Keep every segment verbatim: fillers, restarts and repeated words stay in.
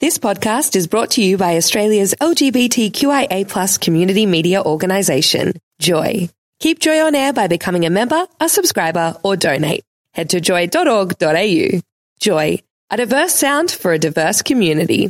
This podcast is brought to you by Australia's L G B T Q I A plus community media organisation, Joy. Keep Joy on air by becoming a member, a subscriber, or donate. Head to joy dot org dot a u. Joy, a diverse sound for a diverse community.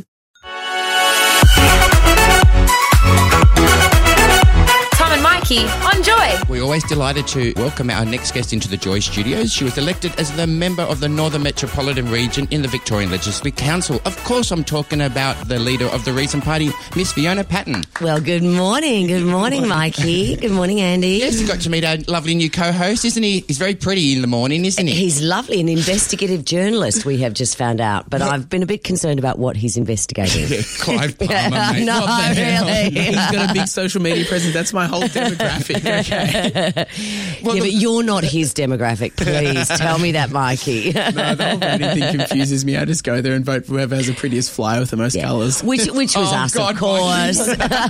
Mikey on Joy. We're always delighted to welcome our next guest into the Joy Studios. She was elected as the member of the Northern Metropolitan Region in the Victorian Legislative Council. Of course, I'm talking about the leader of the Reason Party, Miss Fiona Patten. Well, good morning. Good morning, Mikey. Good morning, Andy. Yes, you got to meet our lovely new co-host, isn't he? He's very pretty in the morning, isn't he? He's lovely, an investigative journalist, we have just found out. But I've been a bit concerned about what he's investigating. Clive Palmer, mate. No, What the hell? really. He's got a big social media presence. That's my whole demographic. Okay. Well, yeah, the- but you're not his demographic. Please tell me that, Mikey. No, the whole voting thing confuses me. I just go there and vote for whoever has the prettiest flyer with the most Yeah. colours. Which, which was Oh, us, God, of course.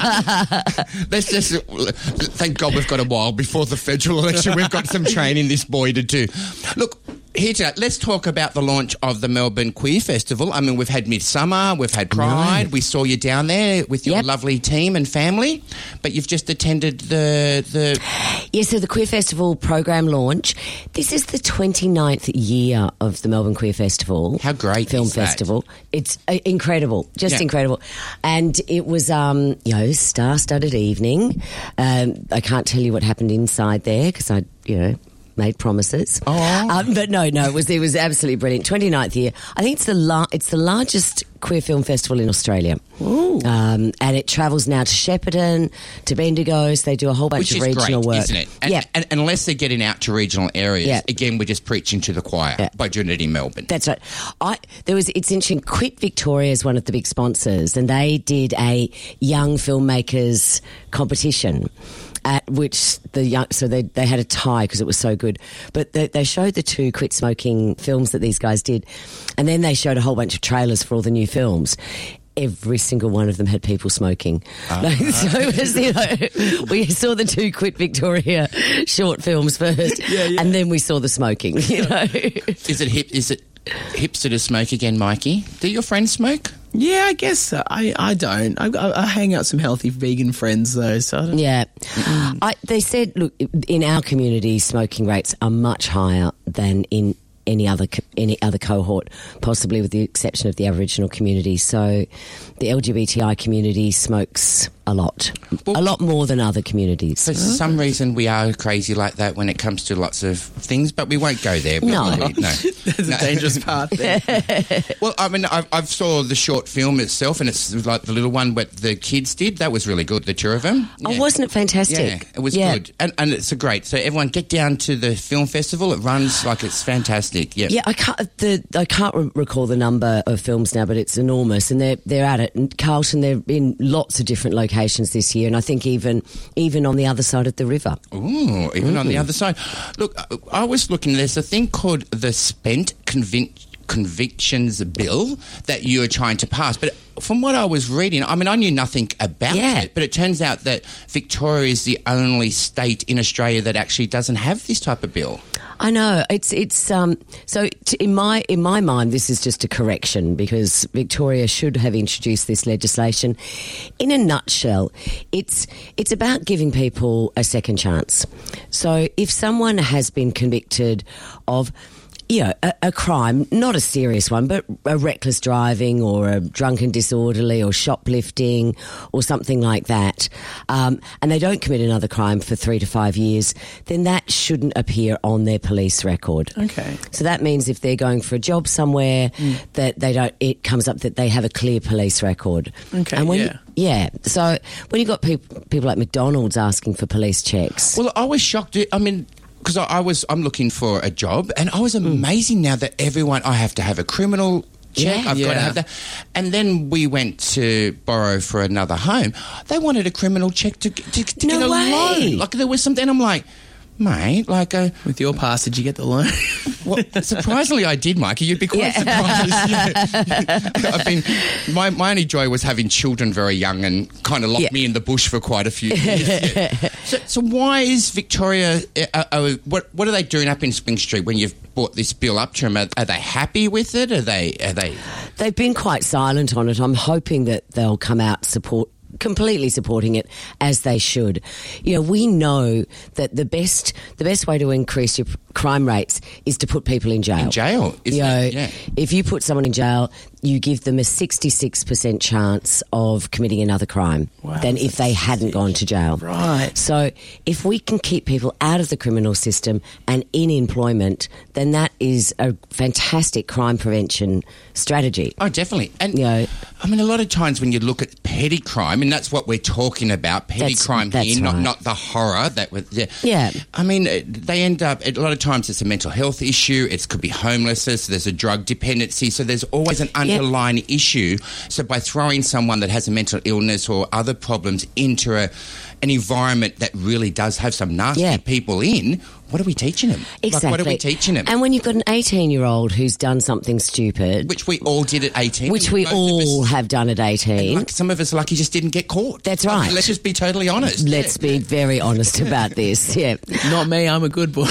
Let's just thank God we've got a while before the federal election. We've got some training this boy to do. Look, here to, let's talk about the launch of the Melbourne Queer Festival. I mean, we've had Midsummer, we've had Pride. We saw you down there with your Yep. lovely team and family, but you've just attended the the. Yeah, so the Queer Festival program launch. This is the twenty-ninth year of the Melbourne Queer Festival. How great Film is that? Festival. It's uh, incredible, just Yeah. incredible. And it was, um, you know, star-studded evening. Um, I can't tell you what happened inside there because I, you know, made promises. Oh. Um, but no, no, it was it was absolutely brilliant. twenty-ninth year. I think it's the la- it's the largest queer film festival in Australia. Um, and it travels now to Shepparton, to Bendigos. They do a whole bunch Which of is regional great, work. isn't it? And, yeah. and unless they're getting out to regional areas, Yeah. again, we're just preaching to the choir Yeah. by doing it in Melbourne. That's right. I there was it's interesting. Quit Victoria is one of the big sponsors, and they did a young filmmakers competition. At which the young, so they they had a tie because it was so good. But they, they showed the two quit smoking films that these guys did, and then they showed a whole bunch of trailers for all the new films. Every single one of them had people smoking. Uh, Like, so it was, you know, we saw the two Quit Victoria short films first, Yeah, yeah. and then we saw the smoking. You know. Is it hip? Is it hipster to smoke again, Mikey? Do your friends smoke? Yeah, I guess so. I, I don't. I, I, I hang out some healthy vegan friends, though, so I don't... Yeah. I, they said, look, in our community, smoking rates are much higher than in any other co- any other cohort, possibly with the exception of the Aboriginal community. So the L G B T I community smokes a lot, Well- a lot more than other communities. For some reason, we are crazy like that when it comes to lots of things, but we won't go there. No. no. There's a dangerous part there. Well, I mean, I've, I've saw the short film itself, and it's like the little one what the kids did. That was really good, the two of them. Oh, Yeah. wasn't it fantastic? Yeah, it was Yeah. good. And, and it's a great. So everyone get down to the film festival. It runs like it's fantastic. Yeah. Yeah, I can't. The, I can't re- recall the number of films now, but it's enormous, and they're they're at it. And Carlton, they're in lots of different locations this year, and I think even even on the other side of the river. Ooh, even on the other side. Look, I I was looking, there's a thing called the Spent Convic- Convictions Bill that you are trying to pass. But from what I was reading, I mean, I knew nothing about Yeah. it, but it turns out that Victoria is the only state in Australia that actually doesn't have this type of bill. I know it's it's um so t- in my in my mind this is just a correction because Victoria should have introduced this legislation. In a nutshell, it's it's about giving people a second chance. So if someone has been convicted of you know, a, a crime, not a serious one, but a reckless driving or a drunken disorderly or shoplifting or something like that, um, and they don't commit another crime for three to five years, then that shouldn't appear on their police record. Okay. So that means if they're going for a job somewhere, that they don't, it comes up that they have a clear police record. Okay, and when yeah. yeah. So when you've got people, people like McDonald's asking for police checks. Well, I was shocked. I mean, because I, I was, I'm looking for a job, and I was amazing now that everyone, I have to have a criminal check. Yeah. I've got to Yeah. have that. And then we went to borrow for another home. They wanted a criminal check to, to, to No get a way. loan. Like there was something. I'm like, mate, like uh, With your pass, did you get the loan? well, surprisingly, I did, Mikey. You'd be quite surprised. Yeah. I've been my my only joy was having children very young and kind of locked Yeah. me in the bush for quite a few years. Yeah. So, so why is Victoria? Uh, uh, what what are they doing up in Spring Street when you've brought this bill up to them, are, are they happy with it? Are they? Are they? They've been quite silent on it. I'm hoping that they'll come out support. completely supporting it, as they should. You know, we know that the best the best way to increase your crime rates is to put people in jail. In jail, you know, it? Yeah. If you put someone in jail, you give them a sixty-six percent chance of committing another crime Wow, than if they hadn't gone to jail. Right. So if we can keep people out of the criminal system and in employment, then that is a fantastic crime prevention strategy. Oh, definitely. And, You know, I mean, a lot of times when you look at petty crime, and that's what we're talking about, petty That's- crime that's here, not, right. not the horror that was, yeah. Yeah. I mean, uh, they end up, a lot of times it's a mental health issue, it could be homelessness, there's a drug dependency, so there's always an underlying issue. So by throwing someone that has a mental illness or other problems into a, an environment that really does have some nasty Yeah. people in, what are we teaching them? Exactly. Like, what are we teaching them? And when you've got an eighteen-year-old who's done something stupid, Which we all did at eighteen. which we Most of all us- have done at eighteen, Like some of us lucky just didn't get caught. That's I mean, right. let's just be totally honest. let's be very honest about this. Yeah. Not me. I'm a good boy.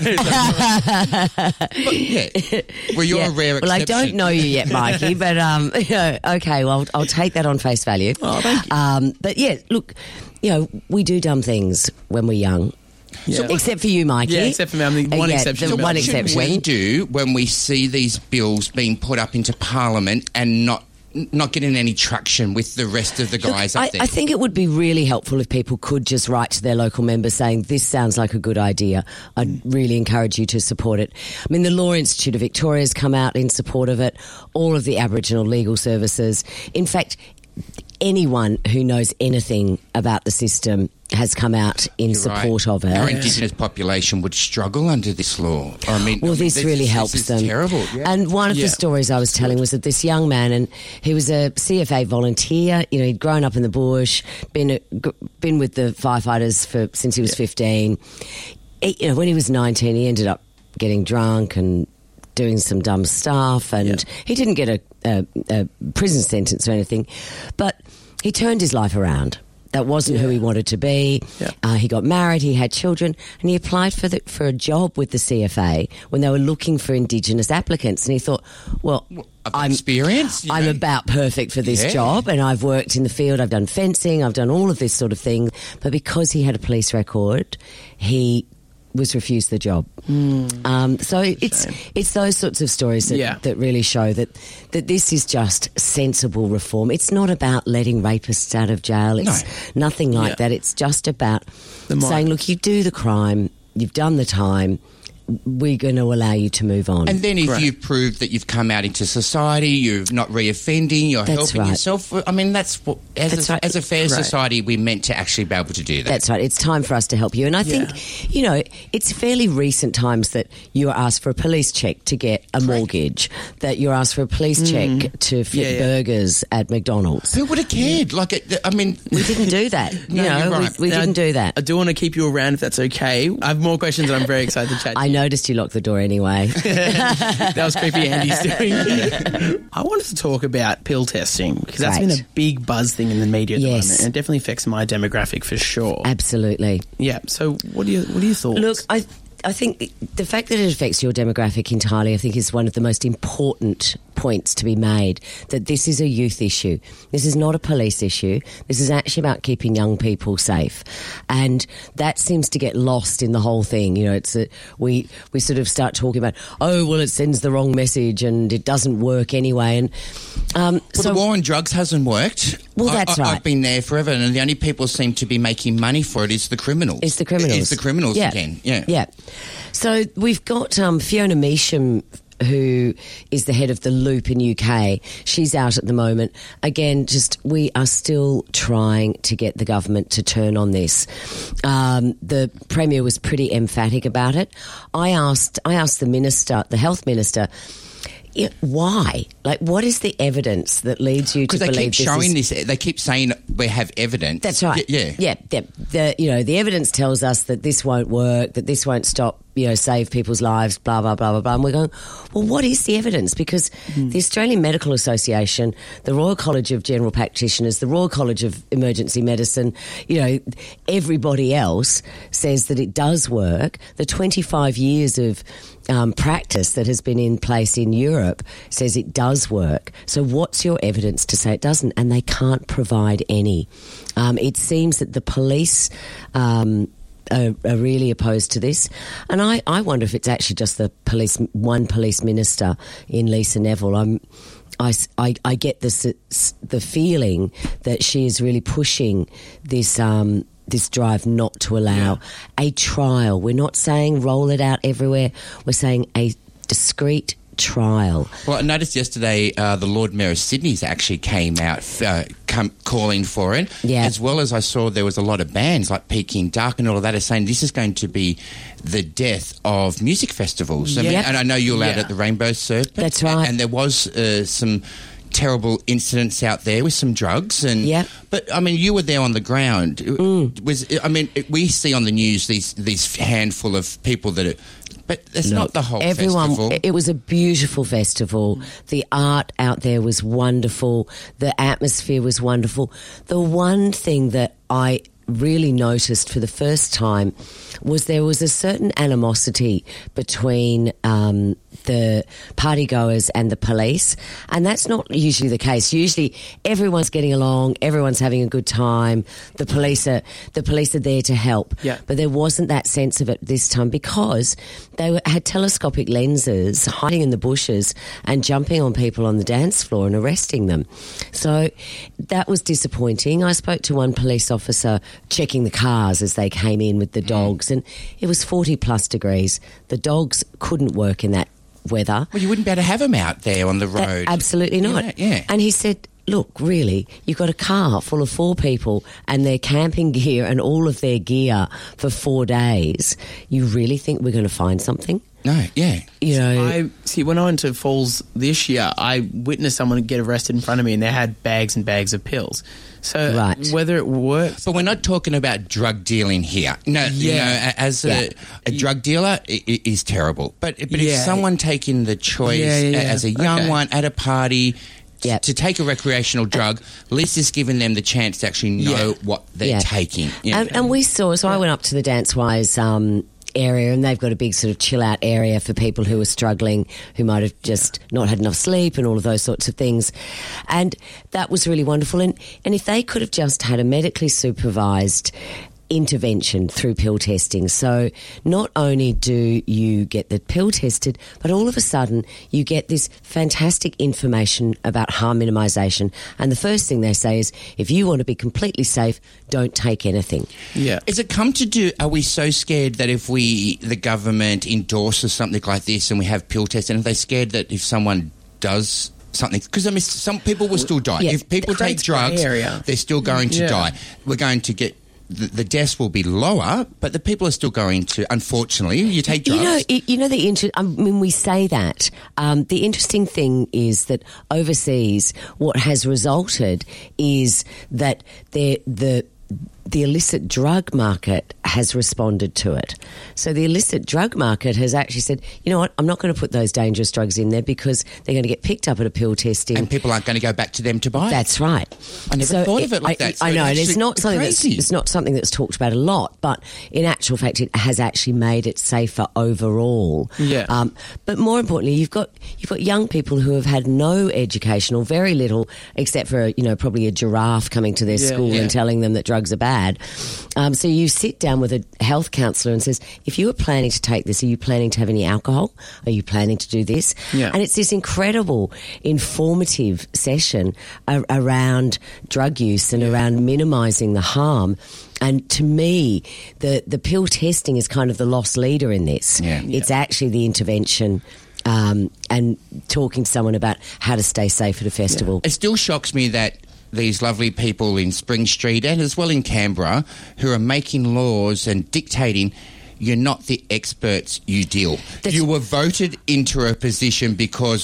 But, yeah. Well, you're Yeah. a rare exception. Well, I don't know you yet, Mikey, but um, you know, okay, well, I'll, I'll take that on face value. Oh, thank you. Um, but yeah, look, you know, we do dumb things when we're young. Yeah. Except for you, Mikey. Yeah, except for me. I'm the Uh, one yeah, exception. the to one Melbourne. exception. What should we do when we see these bills being put up into Parliament and not not getting any traction with the rest of the guys Look, up I, there? I think it would be really helpful if people could just write to their local members saying, this sounds like a good idea. I'd really encourage you to support it. I mean, the Law Institute of Victoria has come out in support of it, all of the Aboriginal legal services. In fact, anyone who knows anything about the system has come out in You're support right. of it. Our Indigenous population would struggle under this law. I mean, Well, I mean, this really is- helps this is them. Terrible. Yeah. And one of Yeah. the stories I was telling was that this young man, and he was a C F A volunteer. You know, he'd grown up in the bush, been a, g- been with the firefighters for since he was fifteen. He, you know, when he was nineteen, he ended up getting drunk and doing some dumb stuff, and Yeah. he didn't get a, a, a prison sentence or anything, but he turned his life around. That wasn't who he wanted to be. Yeah. Uh, he got married, he had children, and he applied for the, for a job with the C F A when they were looking for Indigenous applicants. And he thought, well, I've got I'm experience, you I'm know. about perfect for this Yeah. job, and I've worked in the field. I've done fencing. I've done all of this sort of thing. But because he had a police record, he was refused the job. Um, so it's shame. it's those sorts of stories that, Yeah. that really show that that this is just sensible reform. It's not about letting rapists out of jail. It's No. nothing like Yeah. that. It's just about The mind. saying, look, you do the crime, you've done the time, we're going to allow you to move on. And then if Correct. you've proved that you've come out into society, you're not reoffending, you're That's helping right. yourself. I mean, that's what, as, That's a, right. as a fair Correct. society, we're meant to actually be able to do that. That's right. It's time for us to help you. And I think, you know, it's fairly recent times that you are asked for a police check to get a mortgage, that you're asked for a police check to flip Yeah, yeah. burgers at McDonald's. Who would have cared? Like, it, I mean, We didn't do that. You No, know, you're right. we, we Now, didn't do that. I do want to keep you around if that's okay. I have more questions and I'm very excited to chat to I you. noticed you locked the door anyway. That was creepy Andy's doing. I wanted to talk about pill testing because that's Great. been a big buzz thing in the media at the Yes. moment, and it definitely affects my demographic for sure. Absolutely. Yeah. So, what do you what are your thoughts? Look, I I think the fact that it affects your demographic entirely, I think, is one of the most important points to be made, that this is a youth issue. This is not a police issue. This is actually about keeping young people safe. And that seems to get lost in the whole thing. You know, it's a, we, we sort of start talking about, oh, well, it sends the wrong message and it doesn't work anyway. And um, well, so the war on drugs hasn't worked. Well, I- that's I, right. I've been there forever, and the only people seem to be making money for it is the criminals. It's the criminals. It's the criminals yeah. again. Yeah. Yeah. So we've got um, Fiona Measham, who is the head of the Loop in U K. She's out at the moment. Again, just we are still trying to get the government to turn on this. Um, the Premier was pretty emphatic about it. I asked, I asked the minister, the health minister, yeah, why? Like, what is the evidence that leads you to Because they believe keep this showing is... this. They keep saying we have evidence. That's right. Yeah. yeah. yeah. The, the, you know, the evidence tells us that this won't work, that this won't stop you know, save people's lives, blah, blah, blah, blah, blah. And we're going, well, what is the evidence? Because mm. the Australian Medical Association, the Royal College of General Practitioners, the Royal College of Emergency Medicine, you know, everybody else says that it does work. The twenty-five years of um, practice that has been in place in Europe says it does work. So what's your evidence to say it doesn't? And they can't provide any. Um, it seems that the police... Um, Are, are really opposed to this, and I, I wonder if it's actually just the police, one police minister in Lisa Neville. I'm, I, I, I get this the feeling that she is really pushing this um, this drive not to allow yeah. a trial. We're not saying roll it out everywhere. We're saying a discreet trial. Well, I noticed yesterday uh, the Lord Mayor of Sydney's actually came out uh, come, calling for it, yeah. as well as I saw there was a lot of bands like Peking Duck and all of that are saying this is going to be the death of music festivals. I Yep. mean, and I know you're allowed Yeah. at the Rainbow Serpent. That's right. And there was uh, some terrible incidents out there with some drugs, and Yep. but I mean, you were there on the ground. Mm. Was I mean, we see on the news these these handful of people that are. But that's No, not the whole everyone, festival. It was a beautiful festival. The art out there was wonderful. The atmosphere was wonderful. The one thing that I really noticed for the first time was there was a certain animosity between um, the partygoers and the police, and that's not usually the case. Usually everyone's getting along, everyone's having a good time. The police are the police are there to help, Yeah. but there wasn't that sense of it this time because they were, had telescopic lenses hiding in the bushes and jumping on people on the dance floor and arresting them. So that was disappointing. I spoke to one police officer checking the cars as they came in with the dogs, and it was forty plus degrees. The dogs couldn't work in that weather. Well, you wouldn't be able to have them out there on the That- road. absolutely not. Yeah, yeah. And he said, look, really, you've got a car full of four people and their camping gear and all of their gear for four days. You really think we're going to find something? No, yeah. You know, I see. When I went to Falls this year, I witnessed someone get arrested in front of me, and they had bags and bags of pills. So Right. whether it works, But we're not talking about drug dealing here. No, you Yeah. know, as a, Yeah. a drug dealer, it, it is terrible. But but Yeah. if someone taking the choice Yeah, yeah, yeah. as a young Okay. one at a party Yep. to take a recreational drug, at least it's given them the chance to actually know Yeah. what they're Yeah. taking. Yeah. and, and we saw, so I went up to the Dancewise um, area, and they've got a big sort of chill out area for people who are struggling, who might have just not had enough sleep and all of those sorts of things. And that was really wonderful. And, and if they could have just had a medically supervised intervention through pill testing. So not only do you get the pill tested, but all of a sudden you get this fantastic information about harm minimisation. And the first thing they say is, if you want to be completely safe, don't take anything. yeah, Is it come to do, are we so scared that if we, the government endorses something like this and we have pill tests, and are they scared that if someone does something, because I mean, some people will still die. Yeah. If people It take creates grey drugs, area. they're still going to Yeah. die. We're going to get, the, the deaths will be lower, but the people are still going to, unfortunately, you take drugs. You know, y- you know the inter- I mean, we say that. Um, the interesting thing is that overseas, what has resulted is that the the the illicit drug market has responded to it. So the illicit drug market has actually said, you know what, I'm not going to put those dangerous drugs in there because they're going to get picked up at a pill testing. and people aren't going to go back to them to buy. That's right. I never thought of it like I, that. So I know, it's and it's actually not something that's, crazy. it's not something that's talked about a lot, but in actual fact, it has actually made it safer overall. Yeah. Um, but more importantly, you've got you've got young people who have had no education or very little, except for you know probably a giraffe coming to their Yeah, school yeah. and telling them that drugs are bad. Um, so you sit down with a health counsellor and says, if you are planning to take this, are you planning to have any alcohol? Are you planning to do this? Yeah. And it's this incredible, informative session a- around drug use and around minimising the harm. And to me, the, the pill testing is kind of the lost leader in this. Yeah. It's actually the intervention um, and talking to someone about how to stay safe at a festival. It still shocks me that these lovely people in Spring Street and as well in Canberra who are making laws and dictating, you're not the experts, you deal. That's- you were voted into a position because of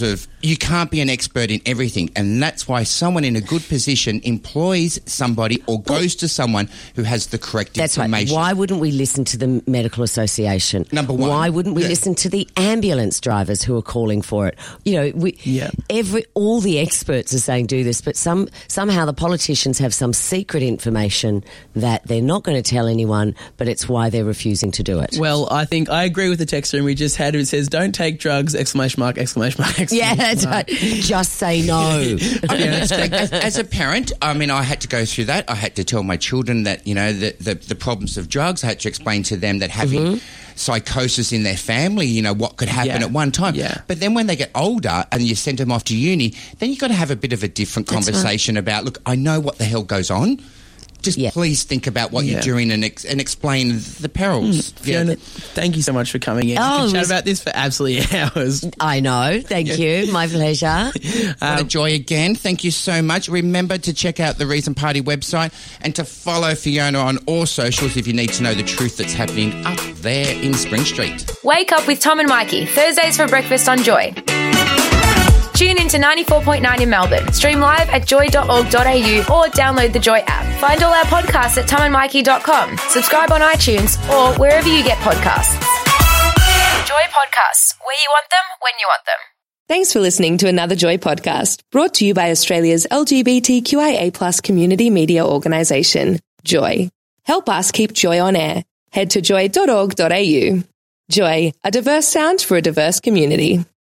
you can't be an expert in everything, and that's why someone in a good position employs somebody or goes to someone who has the correct That's information. right. Why wouldn't we listen to the Medical Association? Number one. Why wouldn't we Yeah. listen to the ambulance drivers who are calling for it? You know, we Yeah. every all the experts are saying do this, but some somehow the politicians have some secret information that they're not going to tell anyone, but it's why they're refusing to do it. Well, I think I agree with the texter, and we just had it says, "Don't take drugs!" Exclamation mark! Exclamation mark! Exclamation Yeah, that's right. Just say no. I mean, as, as a parent, I mean, I had to go through that. I had to tell my children that, you know, the, the, the problems of drugs. I had to explain to them that having Mm-hmm. psychosis in their family, you know, what could happen Yeah. at one time. Yeah. But then when they get older and you send them off to uni, then you've got to have a bit of a different That's conversation about, look, I know what the hell goes on. Just Yeah. please think about what Yeah. you're doing and, ex- and explain the perils. Fiona, thank you so much for coming in. Oh, we it can chat was- about this for absolutely hours. I know. Thank you. My pleasure. What a joy again. Thank you so much. Remember to check out the Reason Party website and to follow Fiona on all socials if you need to know the truth that's happening up there in Spring Street. Wake up with Tom and Mikey, Thursdays for breakfast on Joy. Tune in to ninety-four point nine in Melbourne. Stream live at joy dot org dot a u or download the Joy app. Find all our podcasts at tom and mikey dot com. Subscribe on iTunes or wherever you get podcasts. Joy Podcasts, where you want them, when you want them. Thanks for listening to another Joy podcast, brought to you by Australia's L G B T Q I A plus community media organisation, Joy. Help us keep Joy on air. Head to joy dot org dot a u. Joy, a diverse sound for a diverse community.